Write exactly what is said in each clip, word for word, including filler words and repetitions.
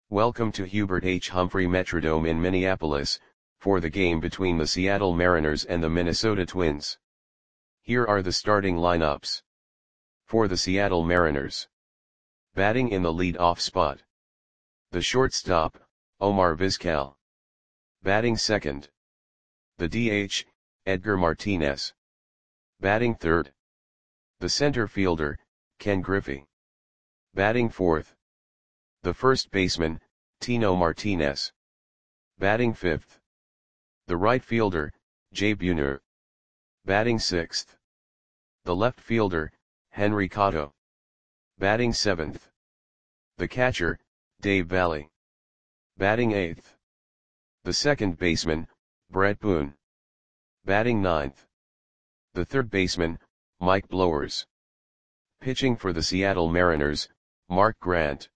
Welcome to Hubert H. Humphrey Metrodome in Minneapolis, for the game between the Seattle Mariners and the Minnesota Twins. Here are the starting lineups. For the Seattle Mariners. Batting in the lead-off spot. The shortstop, Omar Vizquel. Batting second. The D H, Edgar Martinez. Batting third. The center fielder, Ken Griffey. Batting fourth. The first baseman, Tino Martinez. Batting fifth. The right fielder, Jay Buhner. Batting sixth. The left fielder, Henry Cotto. Batting seventh. The catcher, Dave Valle. Batting eighth. The second baseman, Brett Boone. Batting ninth. The third baseman, Mike Blowers. Pitching for the Seattle Mariners, Mark Grant.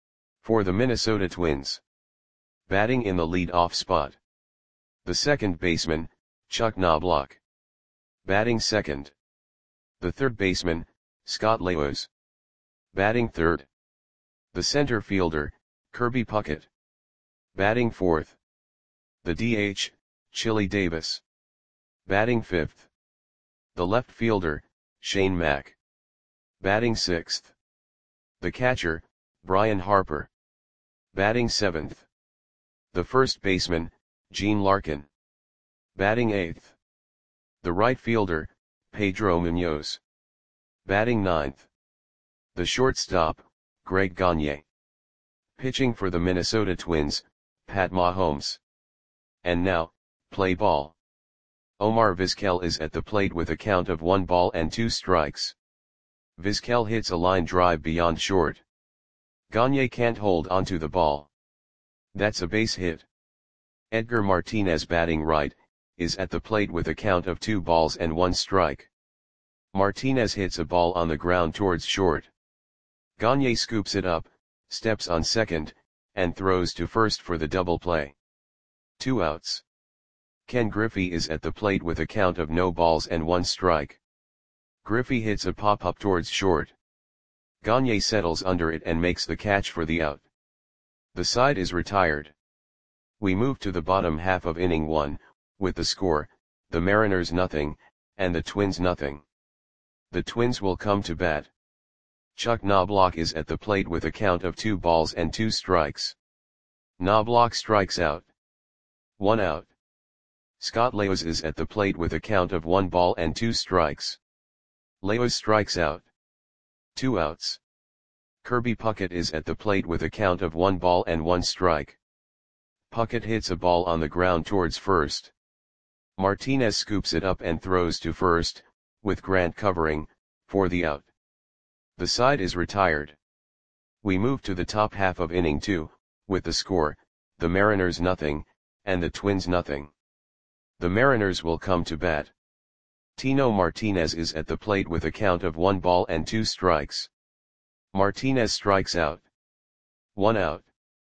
For the Minnesota Twins. Batting in the lead-off spot. The second baseman, Chuck Knobloch. Batting second. The third baseman, Scott Lewis. Batting third. The center fielder, Kirby Puckett. Batting fourth. The D H, Chili Davis. Batting fifth. The left fielder, Shane Mack. Batting sixth. The catcher, Brian Harper. Batting seventh. The first baseman, Gene Larkin. Batting eighth. The right fielder, Pedro Munoz. Batting ninth. The shortstop, Greg Gagne. Pitching for the Minnesota Twins, Pat Mahomes. And now, play ball. Omar Vizquel is at the plate with a count of one ball and two strikes. Vizquel hits a line drive beyond short. Gagne can't hold onto the ball. That's a base hit. Edgar Martinez, batting right, is at the plate with a count of two balls and one strike. Martinez hits a ball on the ground towards short. Gagne scoops it up, steps on second, and throws to first for the double play. Two outs. Ken Griffey is at the plate with a count of no balls and one strike. Griffey hits a pop-up towards short. Gagne settles under it and makes the catch for the out. The side is retired. We move to the bottom half of inning one, with the score, the Mariners nothing, and the Twins nothing. The Twins will come to bat. Chuck Knobloch is at the plate with a count of two balls and two strikes. Knobloch strikes out. One out. Scott Lewis is at the plate with a count of one ball and two strikes. Lewis strikes out. Two outs. Kirby Puckett is at the plate with a count of one ball and one strike. Puckett hits a ball on the ground towards first. Martinez scoops it up and throws to first, with Grant covering, for the out. The side is retired. We move to the top half of inning two, with the score, the Mariners nothing, and the Twins nothing. The Mariners will come to bat. Tino Martinez is at the plate with a count of one ball and two strikes. Martinez strikes out. One out.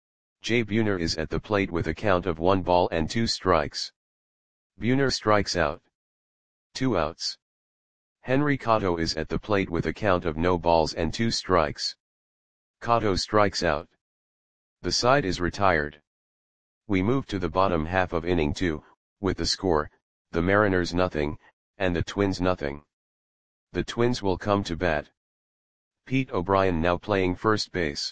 Jay Buhner is at the plate with a count of one ball and two strikes. Buhner strikes out. Two outs. Henry Cotto is at the plate with a count of no balls and two strikes. Cotto strikes out. The side is retired. We move to the bottom half of inning two, with the score, the Mariners nothing, and the Twins nothing. The Twins will come to bat. Pete O'Brien now playing first base.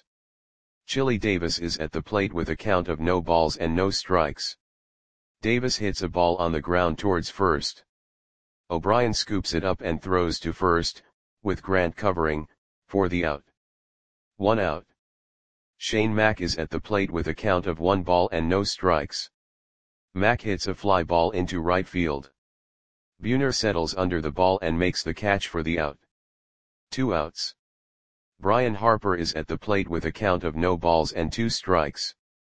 Chili Davis is at the plate with a count of no balls and no strikes. Davis hits a ball on the ground towards first. O'Brien scoops it up and throws to first, with Grant covering, for the out. One out. Shane Mack is at the plate with a count of one ball and no strikes. Mack hits a fly ball into right field. Buhner settles under the ball and makes the catch for the out. Two outs. Brian Harper is at the plate with a count of no balls and two strikes.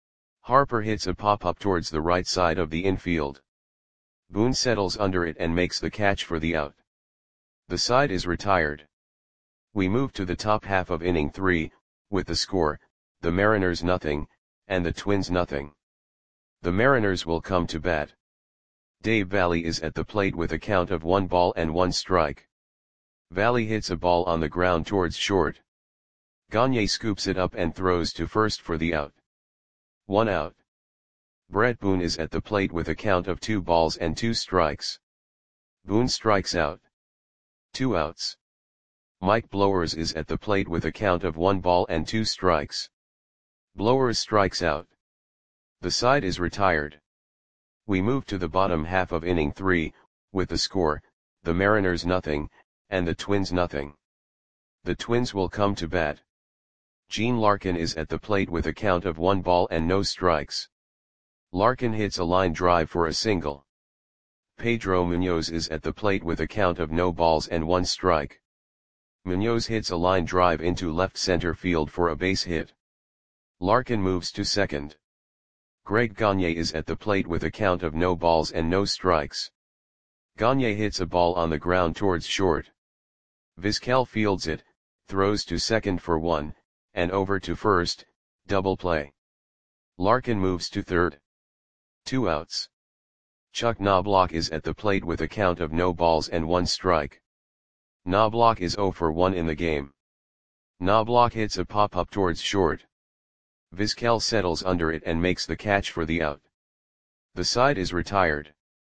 Harper hits a pop-up towards the right side of the infield. Boone settles under it and makes the catch for the out. The side is retired. We move to the top half of inning three, with the score, the Mariners nothing, and the Twins nothing. The Mariners will come to bat. Dave Valle is at the plate with a count of one ball and one strike. Valle hits a ball on the ground towards short. Gagne scoops it up and throws to first for the out. One out. Brett Boone is at the plate with a count of two balls and two strikes. Boone strikes out. Two outs. Mike Blowers is at the plate with a count of one ball and two strikes. Blowers strikes out. The side is retired. We move to the bottom half of inning three, with the score, the Mariners nothing, and the Twins nothing. The Twins will come to bat. Gene Larkin is at the plate with a count of one ball and no strikes. Larkin hits a line drive for a single. Pedro Munoz is at the plate with a count of no balls and one strike. Munoz hits a line drive into left center field for a base hit. Larkin moves to second. Greg Gagne is at the plate with a count of no balls and no strikes. Gagne hits a ball on the ground towards short. Vizquel fields it, throws to second for one, and over to first, double play. Larkin moves to third. Two outs. Chuck Knobloch is at the plate with a count of no balls and one strike. Knobloch is oh for one in the game. Knobloch hits a pop-up towards short. Vizquel settles under it and makes the catch for the out. The side is retired.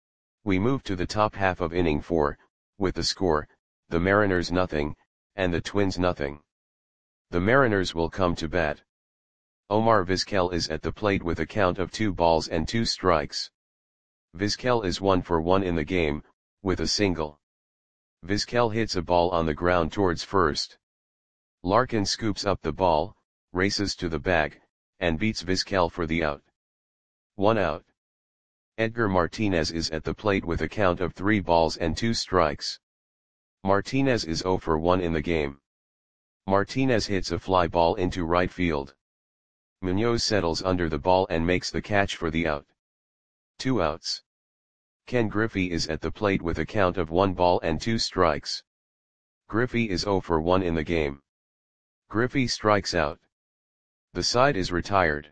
We move to the top half of inning four, with the score, the Mariners nothing, and the Twins nothing. The Mariners will come to bat. Omar Vizquel is at the plate with a count of two balls and two strikes. Vizquel is one for one in the game, with a single. Vizquel hits a ball on the ground towards first. Larkin scoops up the ball, races to the bag, and beats Vizquel for the out. One out. Edgar Martinez is at the plate with a count of three balls and two strikes. Martinez is oh for one in the game. Martinez hits a fly ball into right field. Munoz settles under the ball and makes the catch for the out. Two outs. Ken Griffey is at the plate with a count of one ball and two strikes. Griffey is oh for one in the game. Griffey strikes out. The side is retired.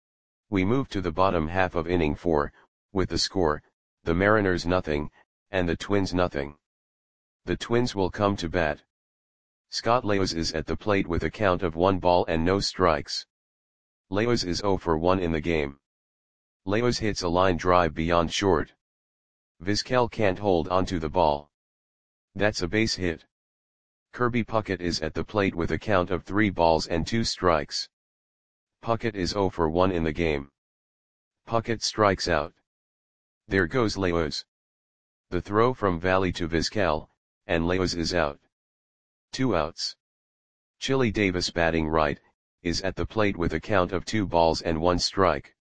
We move to the bottom half of inning four, with the score, the Mariners nothing, and the Twins nothing. The Twins will come to bat. Scott Leos is at the plate with a count of one ball and no strikes. Leos is oh for one in the game. Leos hits a line drive beyond short. Vizquel can't hold onto the ball. That's a base hit. Kirby Puckett is at the plate with a count of three balls and two strikes. Puckett is oh for one in the game. Puckett strikes out. There goes Leos. The throw from Valley to Vizquel, and Leos is out. Two outs. Chili Davis batting right, is at the plate with a count of two balls and one strike.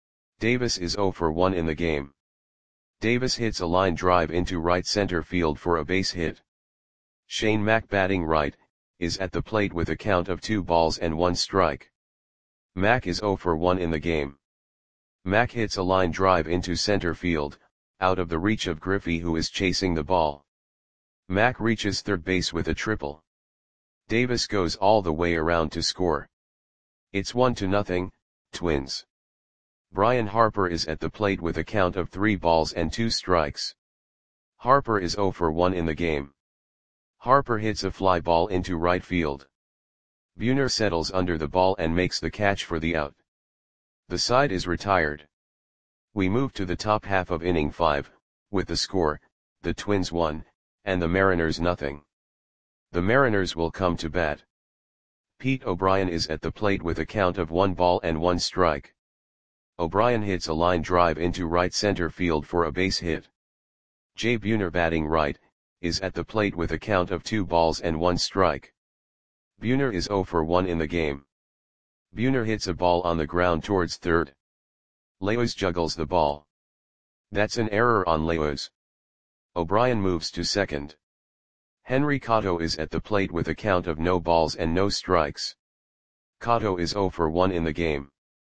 Davis is oh for one in the game. Davis hits a line drive into right center field for a base hit. Shane Mack batting right, is at the plate with a count of two balls and one strike. Mack is oh for one in the game. Mack hits a line drive into center field, out of the reach of Griffey who is chasing the ball. Mack reaches third base with a triple. Davis goes all the way around to score. It's one to nothing, Twins. Brian Harper is at the plate with a count of three balls and two strikes. Harper is oh for one in the game. Harper hits a fly ball into right field. Buhner settles under the ball and makes the catch for the out. The side is retired. We move to the top half of inning five, with the score, the Twins one, and the Mariners nothing. The Mariners will come to bat. Pete O'Brien is at the plate with a count of one ball and one strike. O'Brien hits a line drive into right center field for a base hit. Jay Buhner batting right, is at the plate with a count of two balls and one strike. Buhner is oh for one in the game. Buhner hits a ball on the ground towards third. Leos juggles the ball. That's an error on Leos. O'Brien moves to second. Henry Cotto is at the plate with a count of no balls and no strikes. Cotto is oh for one in the game.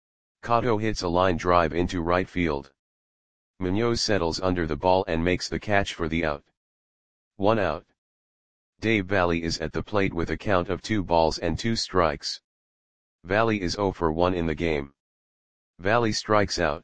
Cotto hits a line drive into right field. Munoz settles under the ball and makes the catch for the out. One out. Dave Valley is at the plate with a count of two balls and two strikes. Valley is oh for one in the game. Valley strikes out.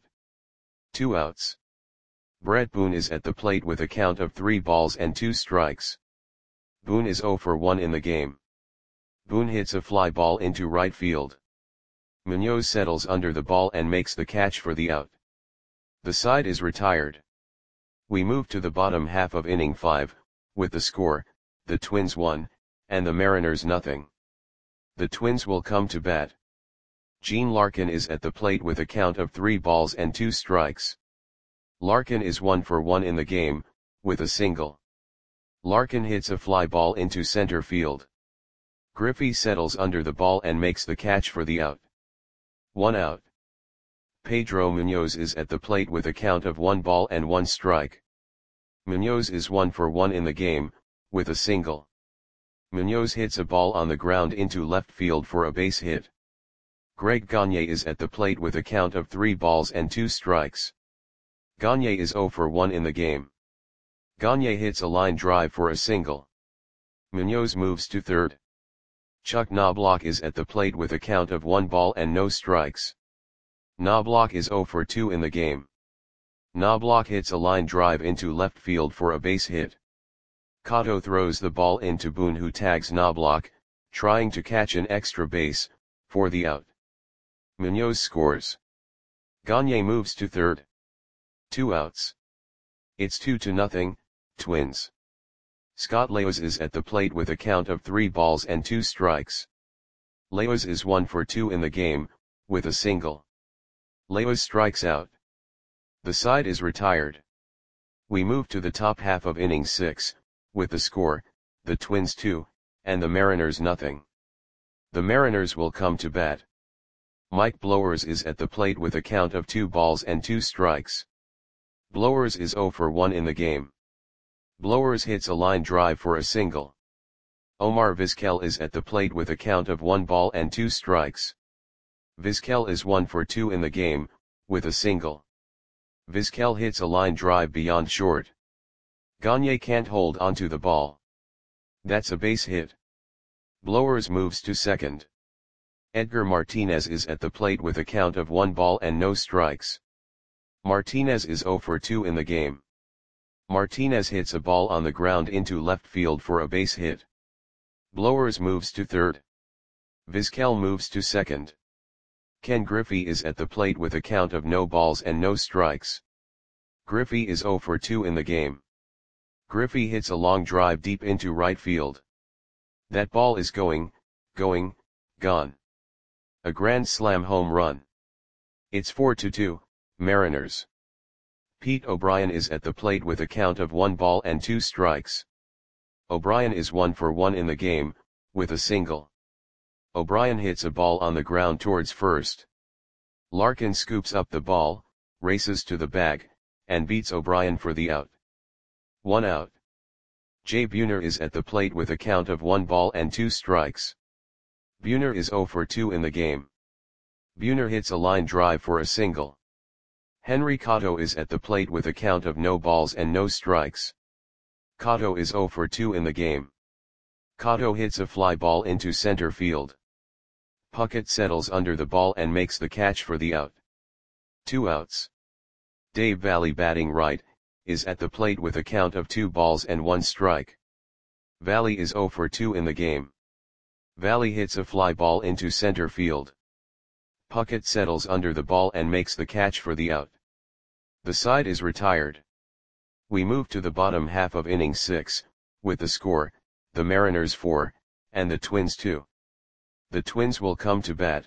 Two outs. Brett Boone is at the plate with a count of three balls and two strikes. Boone is oh for one in the game. Boone hits a fly ball into right field. Munoz settles under the ball and makes the catch for the out. The side is retired. We move to the bottom half of inning five, with the score, the Twins one, and the Mariners nothing. The Twins will come to bat. Gene Larkin is at the plate with a count of three balls and two strikes. Larkin is one for one in the game, with a single. Larkin hits a fly ball into center field. Griffey settles under the ball and makes the catch for the out. One out. Pedro Munoz is at the plate with a count of one ball and one strike. Munoz is one for one in the game, with a single. Munoz hits a ball on the ground into left field for a base hit. Greg Gagne is at the plate with a count of three balls and two strikes. Gagne is zero for one in the game. Gagne hits a line drive for a single. Munoz moves to third. Chuck Knobloch is at the plate with a count of one ball and no strikes. Knobloch is zero for two in the game. Knobloch hits a line drive into left field for a base hit. Cotto throws the ball into Boone, who tags Knobloch, trying to catch an extra base, for the out. Munoz scores. Gagne moves to third. Two outs. It's two to nothing, Twins. Scott Leos is at the plate with a count of three balls and two strikes. Leos is one for two in the game, with a single. Leos strikes out. The side is retired. We move to the top half of inning six, with the score, the Twins two, and the Mariners nothing. The Mariners will come to bat. Mike Blowers is at the plate with a count of two balls and two strikes. Blowers is zero for one in the game. Blowers hits a line drive for a single. Omar Vizquel is at the plate with a count of one ball and two strikes. Vizquel is one for two in the game, with a single. Vizquel hits a line drive beyond short. Gagne can't hold onto the ball. That's a base hit. Blowers moves to second. Edgar Martinez is at the plate with a count of one ball and no strikes. Martinez is zero for two in the game. Martinez hits a ball on the ground into left field for a base hit. Blowers moves to third. Vizquel moves to second. Ken Griffey is at the plate with a count of no balls and no strikes. Griffey is zero for two in the game. Griffey hits a long drive deep into right field. That ball is going, going, gone. A grand slam home run. It's four to two, Mariners. Pete O'Brien is at the plate with a count of one ball and two strikes. O'Brien is one for one in the game, with a single. O'Brien hits a ball on the ground towards first. Larkin scoops up the ball, races to the bag, and beats O'Brien for the out. One out. Jay Buhner is at the plate with a count of one ball and two strikes. Buhner is zero for two in the game. Buhner hits a line drive for a single. Henry Cotto is at the plate with a count of no balls and no strikes. Cotto is zero for two in the game. Cotto hits a fly ball into center field. Puckett settles under the ball and makes the catch for the out. Two outs. Dave Valle, batting right, is at the plate with a count of two balls and one strike. Valle is zero for two in the game. Valle hits a fly ball into center field. Puckett settles under the ball and makes the catch for the out. The side is retired. We move to the bottom half of inning six, with the score, the Mariners four, and the Twins two. The Twins will come to bat.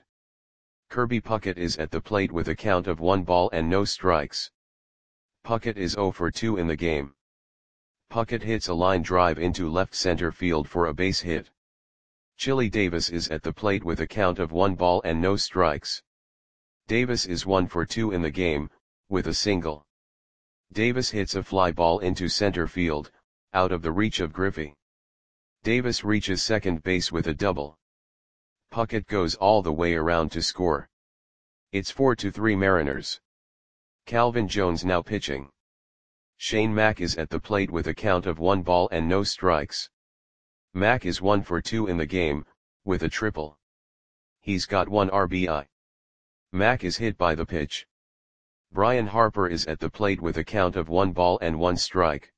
Kirby Puckett is at the plate with a count of one ball and no strikes. Puckett is zero for two in the game. Puckett hits a line drive into left center field for a base hit. Chili Davis is at the plate with a count of one ball and no strikes. Davis is one for two in the game, with a single. Davis hits a fly ball into center field, out of the reach of Griffey. Davis reaches second base with a double. Puckett goes all the way around to score. It's four to three Mariners. Calvin Jones now pitching. Shane Mack is at the plate with a count of one ball and no strikes. Mack is one for two in the game, with a triple. He's got one R B I. Mack is hit by the pitch. Brian Harper is at the plate with a count of one ball and one strike.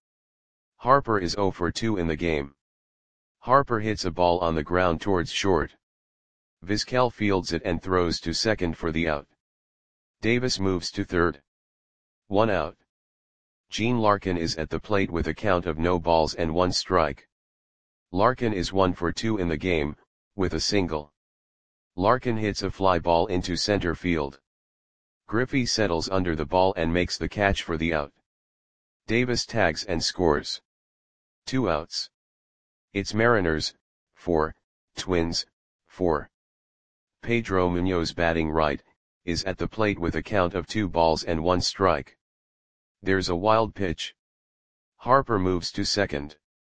Harper is zero for two in the game. Harper hits a ball on the ground towards short. Vizquel fields it and throws to second for the out. Davis moves to third. One out. Gene Larkin is at the plate with a count of no balls and one strike. Larkin is one for two in the game, with a single. Larkin hits a fly ball into center field. Griffey settles under the ball and makes the catch for the out. Davis tags and scores. Two outs. It's Mariners, four, Twins, four. Pedro Munoz batting right, is at the plate with a count of two balls and one strike. There's a wild pitch. Harper moves to second.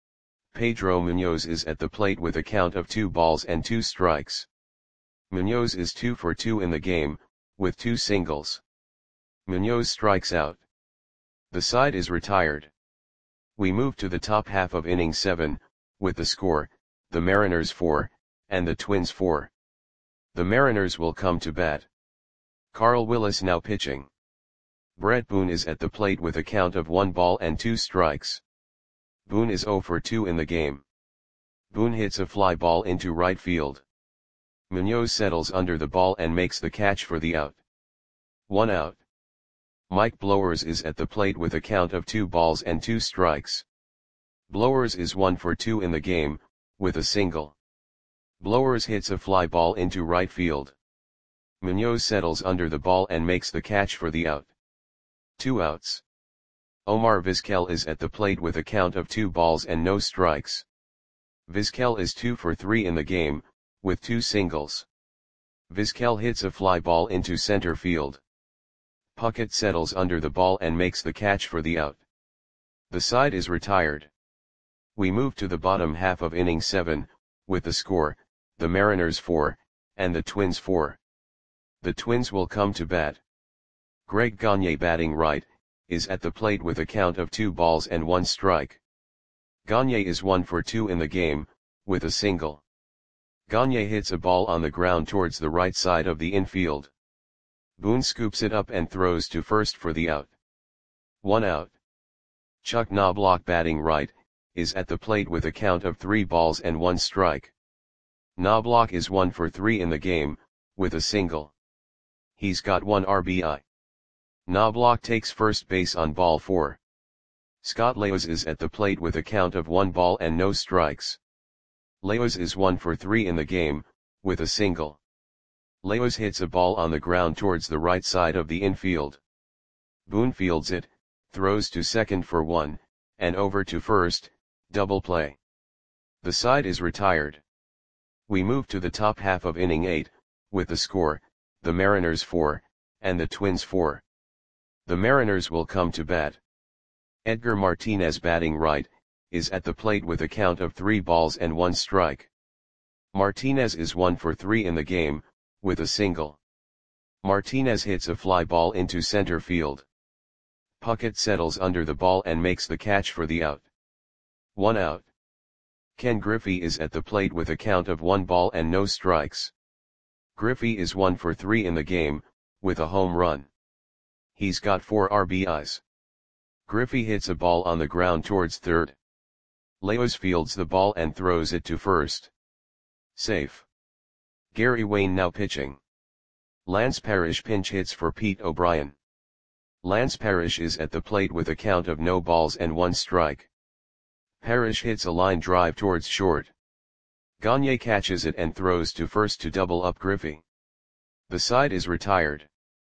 Pedro Munoz is at the plate with a count of two balls and two strikes. Munoz is two for two in the game, with two singles. Munoz strikes out. The side is retired. We move to the top half of inning seven, with the score, the Mariners four, and the Twins four. The Mariners will come to bat. Carl Willis now pitching. Brett Boone is at the plate with a count of one ball and two strikes. Boone is zero for two in the game. Boone hits a fly ball into right field. Munoz settles under the ball and makes the catch for the out. One out. Mike Blowers is at the plate with a count of two balls and two strikes. Blowers is one for two in the game, with a single. Blowers hits a fly ball into right field. Munoz settles under the ball and makes the catch for the out. Two outs. Omar Vizquel is at the plate with a count of two balls and no strikes. Vizquel is two for three in the game, with two singles. Vizquel hits a fly ball into center field. Puckett settles under the ball and makes the catch for the out. The side is retired. We move to the bottom half of inning seven, with the score, the Mariners four, and the Twins four. The Twins will come to bat. Greg Gagne batting right, is at the plate with a count of two balls and one strike. Gagne is one for two in the game, with a single. Gagne hits a ball on the ground towards the right side of the infield. Boone scoops it up and throws to first for the out. One out. Chuck Knobloch batting right, is at the plate with a count of three balls and one strike. Knobloch is one for three in the game, with a single. He's got one R B I. Knobloch takes first base on ball four. Scott Leos is at the plate with a count of one ball and no strikes. Leos is one for three in the game, with a single. Leos hits a ball on the ground towards the right side of the infield. Boone fields it, throws to second for one, and over to first, double play. The side is retired. We move to the top half of inning eight, with the score, the Mariners four, and the Twins four. The Mariners will come to bat. Edgar Martinez batting right, is at the plate with a count of three balls and one strike. Martinez is one for three in the game, with a single. Martinez hits a fly ball into center field. Puckett settles under the ball and makes the catch for the out. One out. Ken Griffey is at the plate with a count of one ball and no strikes. Griffey is one for three in the game, with a home run. He's got four R B Is. Griffey hits a ball on the ground towards third. Leos fields the ball and throws it to first. Safe. Gary Wayne now pitching. Lance Parrish pinch hits for Pete O'Brien. Lance Parrish is at the plate with a count of no balls and one strike. Parrish hits a line drive towards short. Gagne catches it and throws to first to double up Griffey. The side is retired.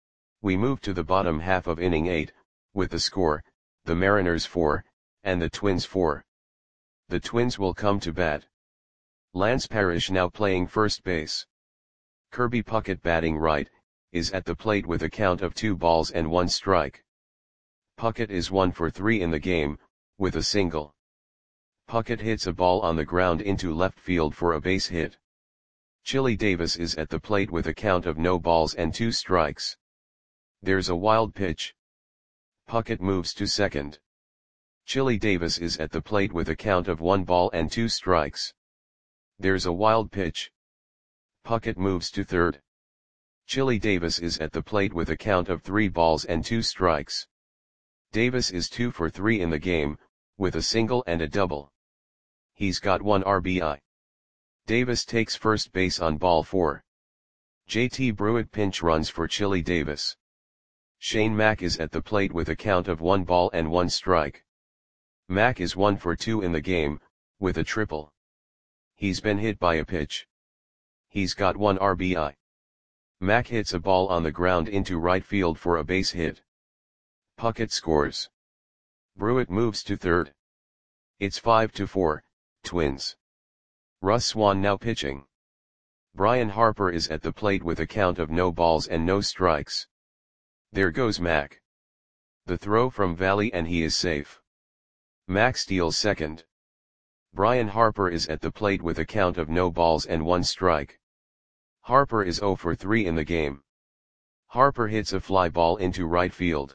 We move to the bottom half of inning eight, with the score, the Mariners four, and the Twins four. The Twins will come to bat. Lance Parrish now playing first base. Kirby Puckett batting right, is at the plate with a count of two balls and one strike. Puckett is one for three in the game, with a single. Puckett hits a ball on the ground into left field for a base hit. Chili Davis is at the plate with a count of no balls and two strikes. There's a wild pitch. Puckett moves to second. Chili Davis is at the plate with a count of one ball and two strikes. There's a wild pitch. Puckett moves to third. Chili Davis is at the plate with a count of three balls and two strikes. Davis is two for three in the game, with a single and a double. He's got one R B I. Davis takes first base on ball four. J T Brewitt pinch runs for Chili Davis. Shane Mack is at the plate with a count of one ball and one strike. Mack is one for two in the game, with a triple. He's been hit by a pitch. He's got one R B I. Mack hits a ball on the ground into right field for a base hit. Puckett scores. Brewitt moves to third. It's five to four, Twins. Russ Swan now pitching. Brian Harper is at the plate with a count of no balls and no strikes. There goes Mack. The throw from Valley and he is safe. Mack steals second. Brian Harper is at the plate with a count of no balls and one strike. Harper is zero for three in the game. Harper hits a fly ball into right field.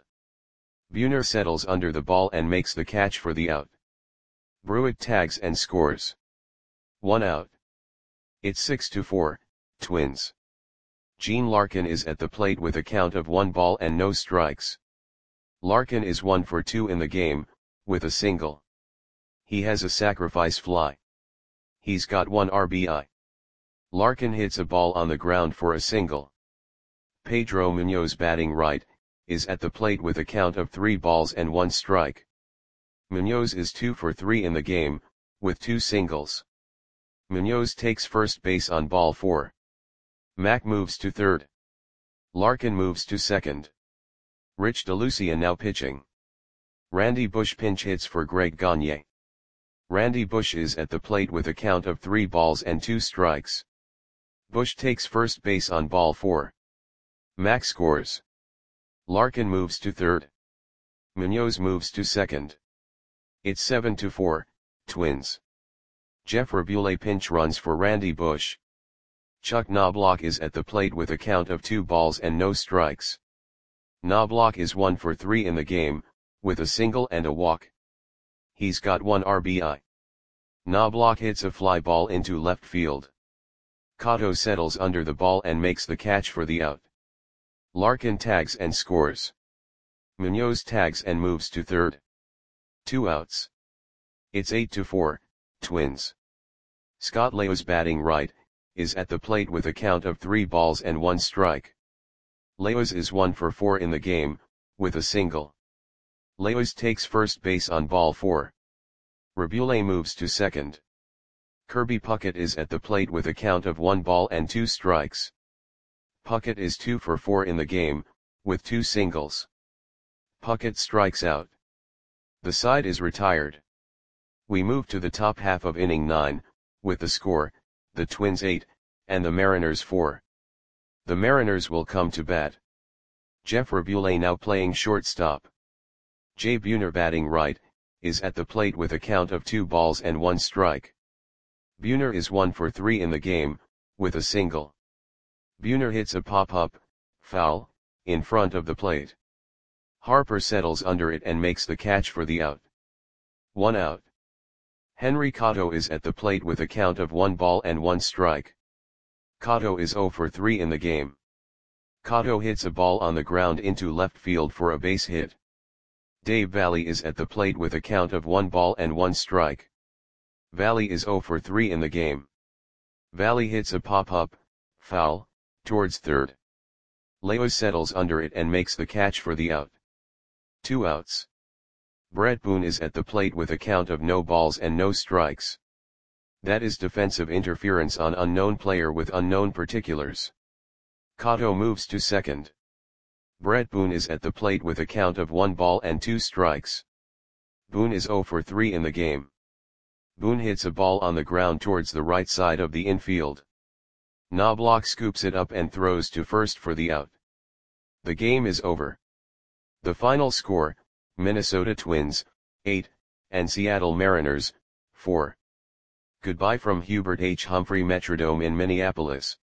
Buhner settles under the ball and makes the catch for the out. Brewitt tags and scores. One out. It's six to four, Twins. Gene Larkin is at the plate with a count of one ball and no strikes. Larkin is one for two in the game, with a single. He has a sacrifice fly. He's got one R B I. Larkin hits a ball on the ground for a single. Pedro Munoz batting right, is at the plate with a count of three balls and one strike. Munoz is two for three in the game, with two singles. Munoz takes first base on ball four. Mack moves to third. Larkin moves to second. Rich DeLucia now pitching. Randy Bush pinch hits for Greg Gagne. Randy Bush is at the plate with a count of three balls and two strikes. Bush takes first base on ball four. Mack scores. Larkin moves to third. Munoz moves to second. It's seven to four, Twins. Jeff Rabule pinch runs for Randy Bush. Chuck Knobloch is at the plate with a count of two balls and no strikes. Knobloch is one for three in the game, with a single and a walk. He's got one R B I. Knobloch hits a fly ball into left field. Cotto settles under the ball and makes the catch for the out. Larkin tags and scores. Munoz tags and moves to third. Two outs. It's eight to four, Twins. Scott Leos batting right, is at the plate with a count of three balls and one strike. Leos is one for four in the game, with a single. Leos takes first base on ball four. Rabule moves to second. Kirby Puckett is at the plate with a count of one ball and two strikes. Puckett is two for four in the game, with two singles. Puckett strikes out. The side is retired. We move to the top half of inning nine, with the score, the Twins eight, and the Mariners four. The Mariners will come to bat. Jeff Rabule now playing shortstop. Jay Buhner batting right, is at the plate with a count of two balls and one strike. Buhner is one for three in the game, with a single. Buhner hits a pop-up, foul, in front of the plate. Harper settles under it and makes the catch for the out. One out. Henry Cotto is at the plate with a count of one ball and one strike. Cotto is zero for three in the game. Cotto hits a ball on the ground into left field for a base hit. Dave Valley is at the plate with a count of one ball and one strike. Valley is zero for three in the game. Valley hits a pop-up, foul, towards third. Leos settles under it and makes the catch for the out. Two outs. Brett Boone is at the plate with a count of no balls and no strikes. That is defensive interference on unknown player with unknown particulars. Cotto moves to second. Brett Boone is at the plate with a count of one ball and two strikes. Boone is zero for three in the game. Boone hits a ball on the ground towards the right side of the infield. Knobloch scoops it up and throws to first for the out. The game is over. The final score, Minnesota Twins, eight, and Seattle Mariners, four. Goodbye from Hubert H. Humphrey Metrodome in Minneapolis.